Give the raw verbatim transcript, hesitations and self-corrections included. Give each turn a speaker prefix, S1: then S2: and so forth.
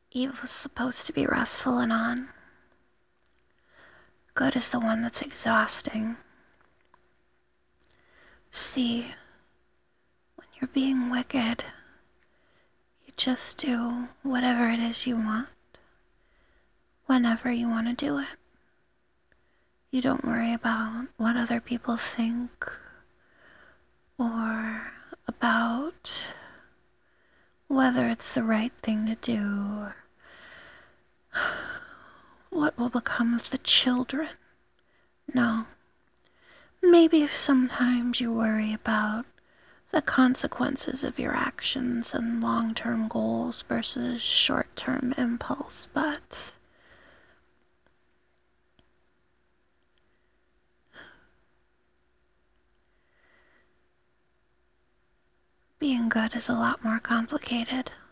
S1: Evil's supposed to be restful and on. Good is the one that's exhausting. See, when you're being wicked, you just do whatever it is you want, whenever you want to do it. You don't worry about what other people think or about whether it's the right thing to do, what will become of the children. No. Maybe sometimes you worry about the consequences of your actions and long-term goals versus short-term impulse, but being good is a lot more complicated.